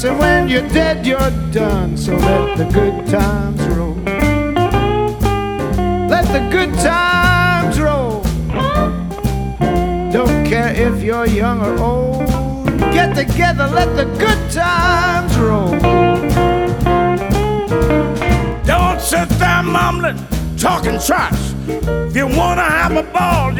and when you're dead, you're done. So let the good times roll. Let the good times roll. Don't care if you're young or old. Get together, let the good times roll. Don't sit there mumbling, talking trash. If you wanna have a ball,